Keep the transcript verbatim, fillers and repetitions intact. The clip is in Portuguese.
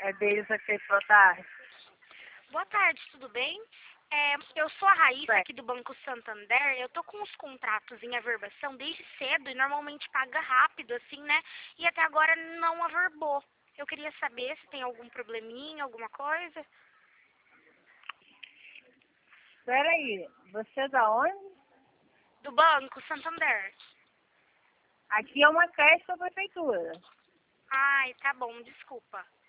É deles aqui, boa tarde. Boa tarde, tudo bem? É, eu sou a Raíssa Bem. aqui do Banco Santander. Eu tô com os contratos em averbação desde cedo e normalmente paga rápido, assim, né? E até agora não averbou. Eu queria saber se tem algum probleminha, alguma coisa. Peraí, você é da onde? Do Banco Santander. Aqui é uma creche da prefeitura. Ai, tá bom, desculpa.